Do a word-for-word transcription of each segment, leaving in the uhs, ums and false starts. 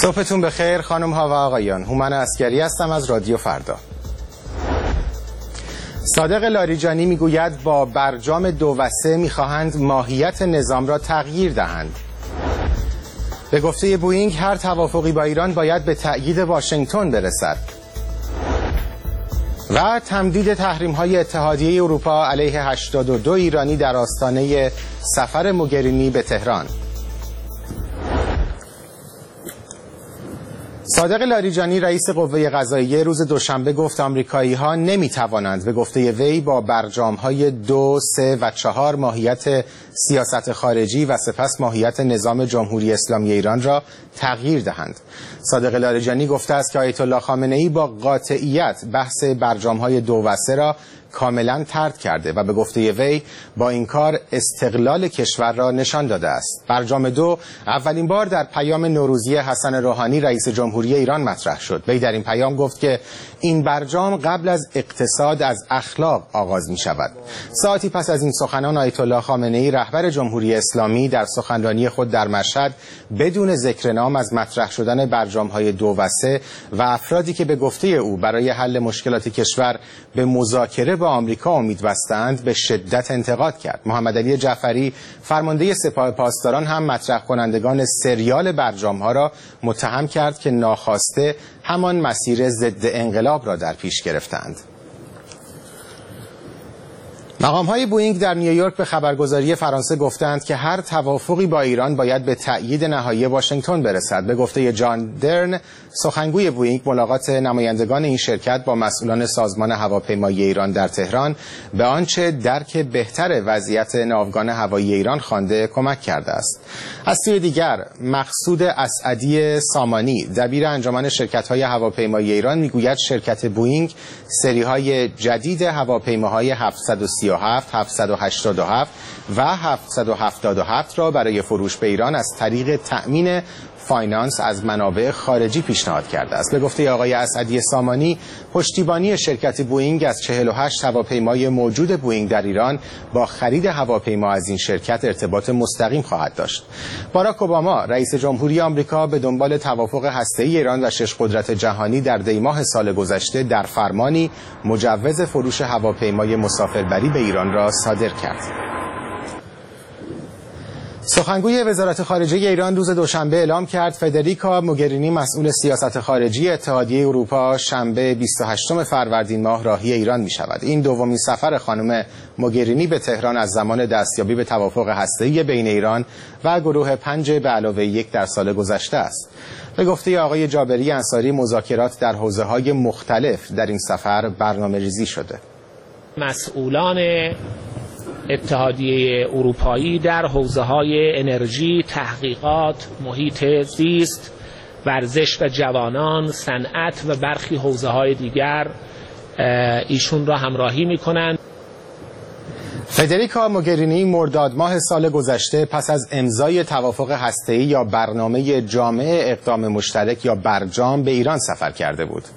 صبحتون بخیر خانم ها و آقایان. هومن عسکری هستم از رادیو فردا. صادق لاریجانی میگوید با برجام دو و سه میخواهند ماهیت نظام را تغییر دهند. به گفته بوئینگ هر توافقی با ایران باید به تأیید واشنگتن برسد. و تمدید تحریم‌های اتحادیه اروپا علیه هشتاد و دو ایرانی در آستانه سفر موگرینی به تهران. صادق لاریجانی رئیس قوه قضاییه روز دوشنبه گفت آمریکایی‌ها نمی‌توانند به گفته وی با برجام‌های دو، سه و چهار ماهیت سیاست خارجی و سپس ماهیت نظام جمهوری اسلامی ایران را تغییر دهند. صادق لاریجانی گفته است که آیت الله خامنه‌ای با قاطعیت بحث برجام‌های دو و سه را کاملا طرد کرده و به گفته وی با این کار استقلال کشور را نشان داده است. برجام دو اولین بار در پیام نوروزی حسن روحانی رئیس جمهوری ایران مطرح شد. وی در این پیام گفت که این برجام قبل از اقتصاد از اخلاق آغاز می شود. ساعتی پس از این سخنان آیت الله خامنه‌ای رهبر جمهوری اسلامی در سخنرانی خود در مشهد بدون ذکر نام از مطرح شدن برجام‌های دو و سه و افرادی که به گفته او برای حل مشکلات کشور به مذاکره با آمریکا امید بستند به شدت انتقاد کرد. محمد علی جعفری فرمانده سپاه پاسداران هم مطرح کنندگان سریال برجام‌ها را متهم کرد که ناخواسته همان مسیر ضد انقلاب را در پیش گرفتند. مقام‌های بوئینگ در نیویورک به خبرگزاری فرانسه گفتند که هر توافقی با ایران باید به تأیید نهایی واشنگتن برسد. به گفته جان درن، سخنگوی بوئینگ، ملاقات نمایندگان این شرکت با مسئولان سازمان هواپیمایی ایران در تهران به آنچه درک بهتر وضعیت ناوگان هوایی ایران خوانده کمک کرده است. از سوی دیگر مقصود اسعدی سامانی، دبیر انجمن شرکت‌های هواپیمایی ایران، میگوید شرکت بوئینگ سری‌های جدید هواپیماهای هفتصد و سی و هفت، هفتصد و هشتاد و هفت و هفتصد و هفتاد و هفت را برای فروش به ایران از طریق تأمین فاینانس از منابع خارجی پیشنهاد کرده است. به گفته آقای اسعدی سامانی، پشتیبانی شرکت بوئینگ از چهل و هشت هواپیمای موجود بوئینگ در ایران با خرید هواپیما از این شرکت ارتباط مستقیم خواهد داشت. باراک اوباما رئیس جمهوری آمریکا به دنبال توافق هسته‌ای ایران و شش قدرت جهانی در دی ماه سال گذشته در فرمانی مجوز فروش هواپیمای مسافربری به ایران را صادر کرد. سخنگوی وزارت خارجه ایران روز دوشنبه اعلام کرد فدریکا موگرینی مسئول سیاست خارجی اتحادیه اروپا شنبه بیست و هشتم فروردین ماه راهی ایران می شود. این دومین سفر خانم موگرینی به تهران از زمان دستیابی به توافق هسته‌ای بین ایران و گروه پنج به علاوه یک در سال گذشته است. به گفته آقای جابری انصاری، مذاکرات در حوزه‌های مختلف در این سفر برنامه‌ریزی شده. مسئولان اتحادیه اروپایی در حوزه‌های انرژی، تحقیقات، محیط زیست، ورزش و جوانان، صنعت و برخی حوزه‌های دیگر ایشون را همراهی می‌کنند. فدریکا موگرینی مرداد ماه سال گذشته پس از امضای توافق هسته‌ای یا برنامه جامع اقدام مشترک یا برجام به ایران سفر کرده بود.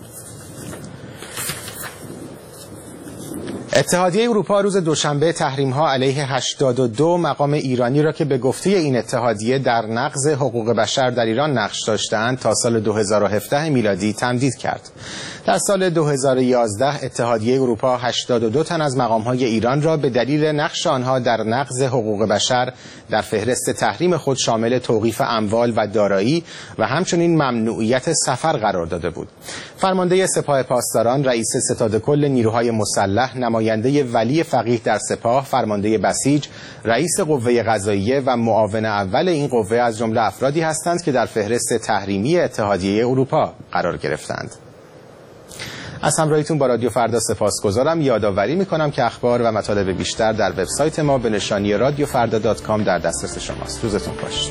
اتحادیه اروپا روز دوشنبه تحریم‌ها علیه هشتاد و دو مقام ایرانی را که به گفته این اتحادیه در نقض حقوق بشر در ایران نقش داشتند تا سال دو هزار و هفده میلادی تمدید کرد. در سال دو هزار و یازده اتحادیه اروپا هشتاد و دو تن از مقام‌های ایران را به دلیل نقش آنها در نقض حقوق بشر در فهرست تحریم خود شامل توقیف اموال و دارایی و همچنین ممنوعیت سفر قرار داده بود. فرمانده سپاه پاسداران، رئیس ستاد کل نیروهای مسلح، نماینده ولی فقیه در سپاه، فرمانده بسیج، رئیس قوه قضاییه و معاون اول این قوه از جمله افرادی هستند که در فهرست تحریمی اتحادیه اروپا قرار گرفتند. از همراهیتون با رادیو فردا سپاسگزارم. یادآوری میکنم که اخبار و مطالب بیشتر در وبسایت ما به نشانی رادیو فردا دات کام در دسترس شماست. روزتون خوش.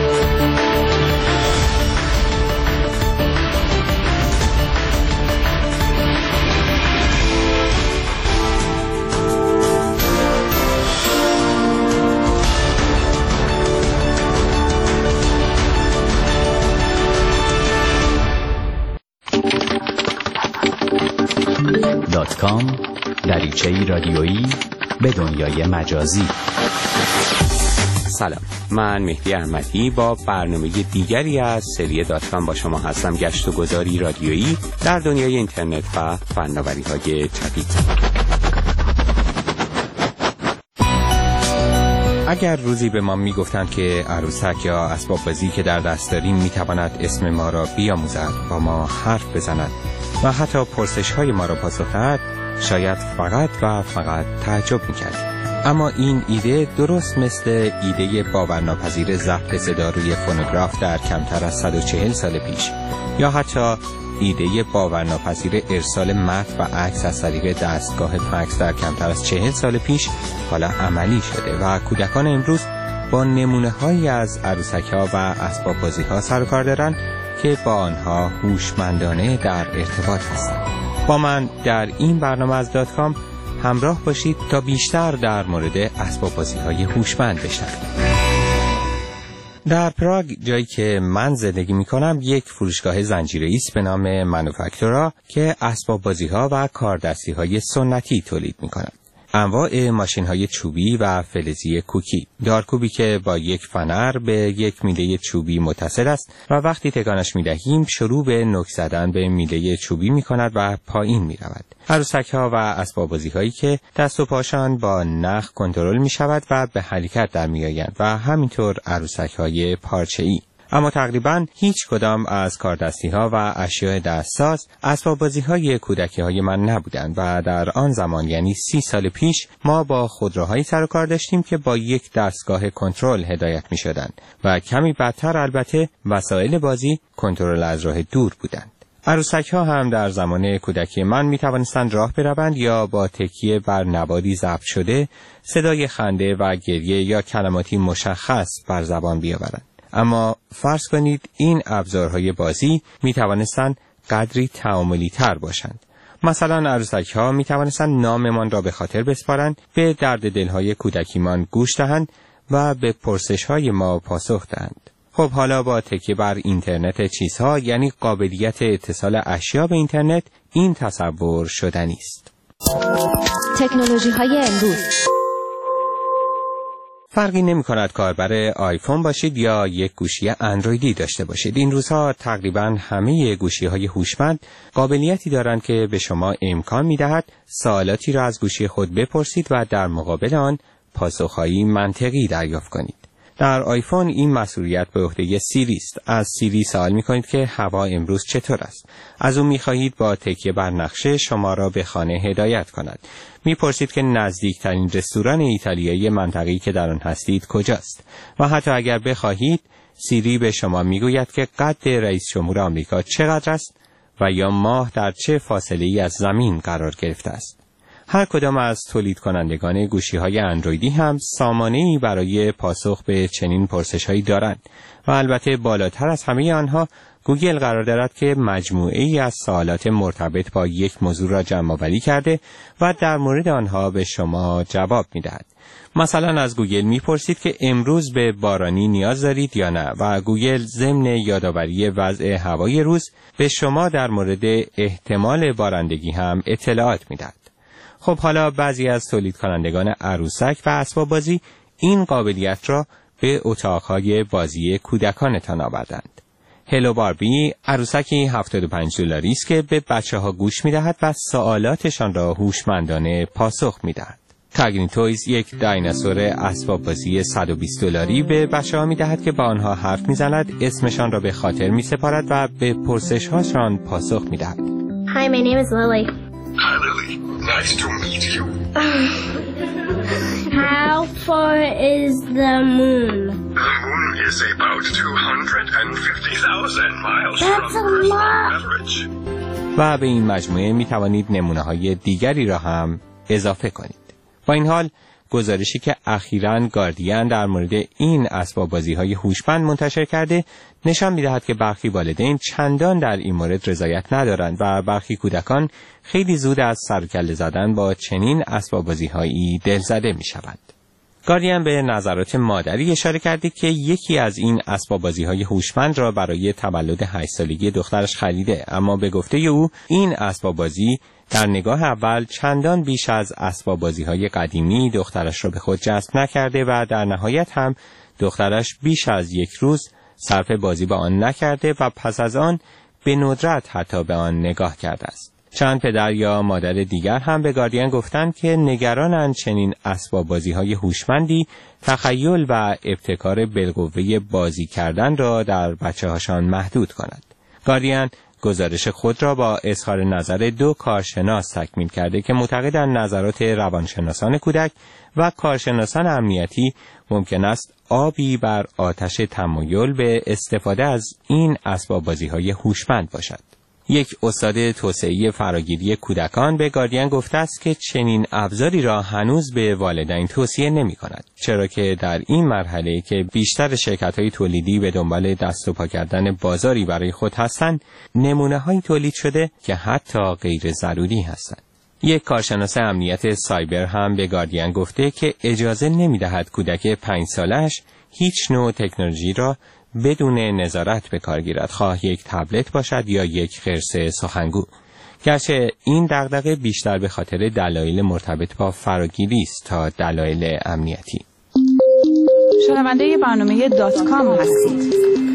دات کام دریچه‌ای رادیویی به دنیای مجازی. سلام، من مهدی احمدی با برنامه دیگری از سری دات کام با شما هستم. گشت و گذاری رادیویی در دنیای اینترنت و فناوری‌های جدید. اگر روزی به ما میگفتند که عروسک یا اسباب بازی که در دست داریم میتواند اسم ما را بیاموزد، با ما حرف بزند و حتی پرسش های ما را پاسخ دهد، شاید فقط و فقط تعجب میکردیم. اما این ایده درست مثل ایده باورناپذیر ضبط صدا روی فونوگراف در کمتر از صد و چهل سال پیش، یا حتی ایده باورناپذیر ارسال متن و عکس از طریق دستگاه فکس در کمتر از چهل سال پیش حالا عملی شده و کودکان امروز با نمونه‌هایی از عروسک‌ها و اسباب بازی‌ها سر و کار دارند که با آنها هوشمندانه در ارتباط هستند. با من در این برنامه از دات کام همراه باشید تا بیشتر در مورد اسباب بازی‌های هوشمند بشنوید. در پراگ، جایی که من زندگی می‌کنم، یک فروشگاه زنجیره‌ای است به نام مانوفکتورا که اسباب بازی‌ها و کاردستی‌های سنتی تولید می‌کند. انواع ماشین‌های چوبی و فلزی کوکی، دارکوبی که با یک فنر به یک میله چوبی متصل است و وقتی تکانش می‌دهیم شروع به نوک زدن به میله چوبی می‌کند و پایین می‌رود. عروسک‌ها و اسباب بازی‌هایی که دست و پاشان با نخ کنترل می‌شود و به حرکت در می‌آیند و همینطور عروسک‌های پارچه‌ای. اما تقریباً هیچ کدام از کاردستی‌ها و اشیاء دستساز اسباب بازی‌های کودکی‌های من نبودند و در آن زمان، یعنی سی سال پیش، ما با خودروهایی سر و کار داشتیم که با یک دستگاه کنترل هدایت می‌شدند و کمی بدتر البته وسایل بازی کنترل از راه دور بودند. عروسک‌ها هم در زمان کودکی من می‌توانستند راه بروند یا با تکیه بر نواری ضبط شده صدای خنده و گریه یا کلماتی مشخص بر زبان بیاورند. اما فرض کنید این ابزارهای بازی می توانستند قدری تعاملی تر باشند. مثلا عروسک‌ها می توانستند ناممان را به خاطر بسپارند، به درد دلهای کودکیمان گوش دهند و به پرسش‌های ما پاسخ دهند. خب حالا با تکیه بر اینترنت چیزها، یعنی قابلیت اتصال اشیا به اینترنت، این تصور شدنی است. تکنولوژی‌های امروز فرقی نمی کند کاربر آیفون باشید یا یک گوشی اندرویدی داشته باشید. این روزها تقریباً همه گوشی‌های هوشمند قابلیتی دارند که به شما امکان می‌دهد سوالاتی را از گوشی خود بپرسید و در مقابل آن پاسخ‌های منطقی دریافت کنید. در آیفون این مسئولیت به عهده سیری است. از سیری سوال می‌کنید که هوا امروز چطور است. از او می‌خواهید با تکیه بر نقشه شما را به خانه هدایت کند. می‌پرسید که نزدیکترین رستوران ایتالیایی منطقه‌ای که در آن هستید کجاست و حتی اگر بخواهید سیری به شما می‌گوید که قد رئیس جمهور آمریکا چقدر است و یا ماه در چه فاصله‌ای از زمین قرار گرفته است. هر کدام از تولید کنندگان گوشی‌های اندرویدی هم سامانه‌ای برای پاسخ به چنین پرسش‌هایی دارند و البته بالاتر از همه آنها گوگل قرار دارد که مجموعه‌ای از سوالات مرتبط با یک موضوع را جمع‌آوری کرده و در مورد آنها به شما جواب می‌دهد. مثلا از گوگل می‌پرسید که امروز به بارانی نیاز دارید یا نه و گوگل ضمن یادآوری وضع هوای روز به شما در مورد احتمال بارندگی هم اطلاعات می‌دهد. خب حالا بعضی از تولید کنندگان عروسک و اسباب بازی این قابلیت را به اتاق‌های بازی کودکانتان آوردند. هلو باربی عروسکی هفتاد و پنج دلاری است که به بچه‌ها گوش می‌دهد و سوالاتشان را هوشمندانه پاسخ می‌دهد. تاگنی تویز یک دایناسور اسباب بازی صد و بیست دلاری به بچه‌ها می‌دهد که با آنها حرف می‌زند، اسمشان را به خاطر می‌سپارد و به پرسش‌هاشان پاسخ می‌دهد. Hi, my name is Lily. Hi, Lily. Nice to meet you. How far is the moon? The moon is about two hundred fifty thousand miles That's from a Earth's lot. average. و به این مجموعه می توانید نمونه‌های دیگری را هم اضافه کنید. با این حال گزارشی که اخیراً گاردین در مورد این اسباب بازی‌های هوشمند منتشر کرده نشان می‌دهد که برخی والدین چندان در این مورد رضایت ندارند و برخی کودکان خیلی زود از سر و کله زدن با چنین اسباب بازی‌هایی دلزده می‌شوند. گاردین به نظرات مادری اشاره کرده که یکی از این اسباب بازی‌های هوشمند را برای تولد هشت سالگی دخترش خریده، اما به گفته او این اسباب بازی در نگاه اول چندان بیش از اسباب بازی‌های قدیمی دخترش را به خود جذب نکرده و در نهایت هم دخترش بیش از یک روز صرف بازی با آن نکرده و پس از آن به ندرت حتی به آن نگاه کرده است. چند پدر یا مادر دیگر هم به گاردین گفتند که نگرانند چنین اسباب بازی‌های هوشمندی تخیل و ابتکار بالقوه بازی کردن را در بچه‌هاشان محدود کند. گاردین گزارش خود را با اظهار نظر دو کارشناس تکمیل کرده که معتقدند نظرات روانشناسان کودک و کارشناسان امنیتی ممکن است آبی بر آتش تمایل به استفاده از این اسباب بازی‌های هوشمند باشد. یک استاد توسعه فراگیری کودکان به گاردین گفته است که چنین ابزاری را هنوز به والدین توصیه نمی کند، چرا که در این مرحله که بیشتر شرکت‌های تولیدی به دنبال دست و پا کردن بازاری برای خود هستند، نمونه‌هایی تولید شده که حتی غیر ضروری هستند. یک کارشناس امنیت سایبر هم به گاردین گفته که اجازه نمی‌دهد کودک پنج سالش هیچ نوع تکنولوژی را بدون نظارت به کار گیرد، خواه یک تبلت باشد یا یک خرس سخنگو. گرچه این دغدغه بیشتر به خاطر دلایل مرتبط با فراگیری است تا دلایل امنیتی. شنونده برنامه دات کام هستید.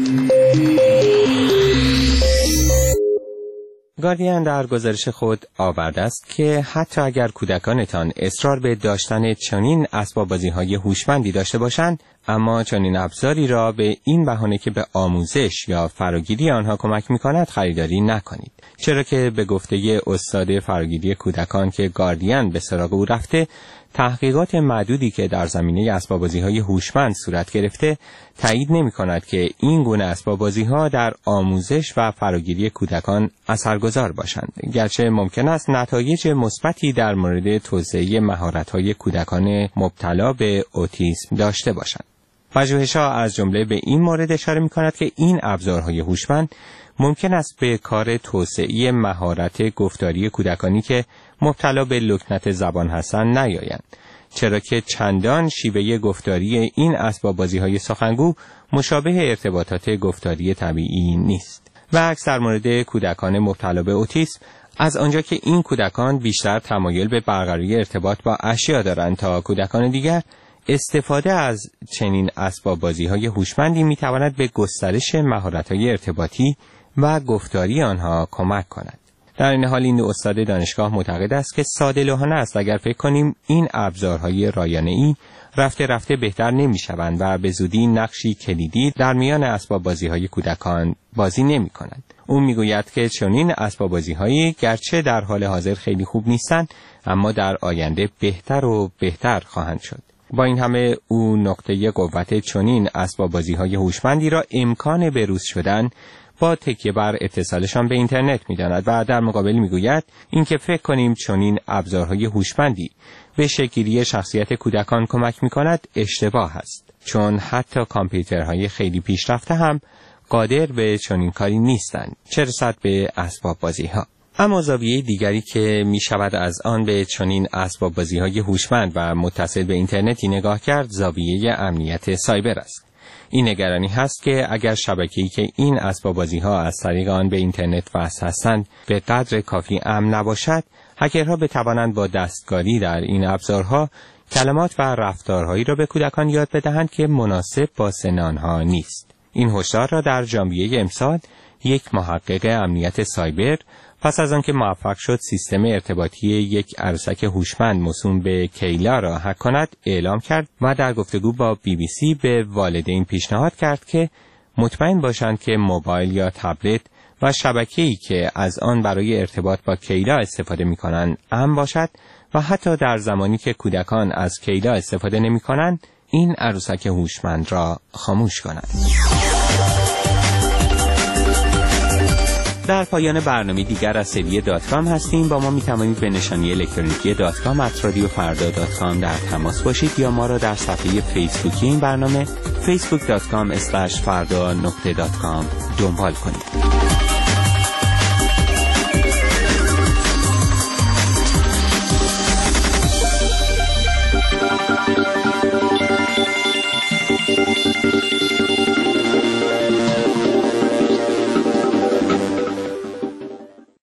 گاردین در گزارش خود آورده است که حتی اگر کودکانتان اصرار به داشتن چنین اسباب بازی‌های هوشمندی داشته باشند، اما چنین ابزاری را به این بهانه که به آموزش یا فراگیری آنها کمک می‌کند خریداری نکنید، چرا که به گفته استاد فراگیری کودکان که گاردین به سراغ او رفته، تحقیقات معدودی که در زمینه اسباب بازی‌های هوشمند صورت گرفته تایید نمی‌کند که این گونه اسباب بازی‌ها در آموزش و فراگیری کودکان اثرگذار باشند، گرچه ممکن است نتایج مثبتی در مورد توسعه مهارت‌های کودکان مبتلا به اوتیسم داشته باشند. پژوهش‌ها از جمله به این مورد اشاره می‌کند که این ابزارهای هوشمند ممکن است به کار توسعه مهارت گفتاری کودکانی که مبتلا به لکنت زبان هستند نیایند، چرا که چندان شیوه گفتاری این اسباب بازی‌های سخنگو مشابه ارتباطات گفتاری طبیعی نیست. و عکس در مورد کودکان مبتلا به اوتیسم، از آنجا که این کودکان بیشتر تمایل به برقراری ارتباط با اشیا دارند تا کودکان دیگر، استفاده از چنین اسباب بازی‌های هوشمندی می‌تواند به گسترش مهارت‌های ارتباطی و گفتاری آنها کمک کند. در این حال این استاد دانشگاه معتقد است که ساده‌لوحانه است اگر فکر کنیم این ابزارهای رایانه‌ای رفته رفته بهتر نمی‌شوند و به زودی نقشی کلیدی در میان اسباب بازی‌های کودکان بازی نمی‌کنند. او می‌گوید که چنین اسباب بازی‌هایی گرچه در حال حاضر خیلی خوب نیستند، اما در آینده بهتر و بهتر خواهند شد. با این همه او نقطه قوت چنین اسباب بازی‌های هوشمندی را امکان بروز شدن با تکیه بر اتصالشان به اینترنت می‌داند و در مقابل می‌گوید اینکه فکر کنیم چنین ابزارهای هوشمندی به شکل‌گیری شخصیت کودکان کمک می‌کند اشتباه است، چون حتی کامپیوترهای خیلی پیشرفته هم قادر به چنین کاری نیستند، چه رسد به اسباب بازی‌ها. اما زاویه دیگری که می شود از آن به چنین اسباب بازی‌های هوشمند و متصل به اینترنتی نگاه کرد، زاویه امنیت سایبر است. این نگرانی هست که اگر شبکه‌ای که این اسباب بازی‌ها از طریق آن به اینترنت وصل هستند به قدر کافی امن نباشد، هکرها بتوانند با دستکاری در این ابزارها کلمات و رفتارهایی را به کودکان یاد بدهند که مناسب با سن آنها نیست. این هشدار را در ژانویه امسال یک محقق امنیت سایبر پس از آنکه موفق شد سیستم ارتباطی یک عروسک هوشمند موسوم به کیلا را هک کند اعلام کرد و در گفتگو با بی بی سی به والدین پیشنهاد کرد که مطمئن باشند که موبایل یا تبلت و شبکه‌ای که از آن برای ارتباط با کیلا استفاده می‌کنند امن باشد و حتی در زمانی که کودکان از کیلا استفاده نمی‌کنند این عروسک هوشمند را خاموش کنند. در پایان برنامه دیگر از سری دات کام هستیم. با ما می توانید به نشانی الکترونیکی دات کام ات رادیو فردا دات کام در تماس باشید یا ما را در صفحه فیسبوکی این برنامه فیسبوک دات کام اسلش فردا نقطه دات کام دنبال کنید.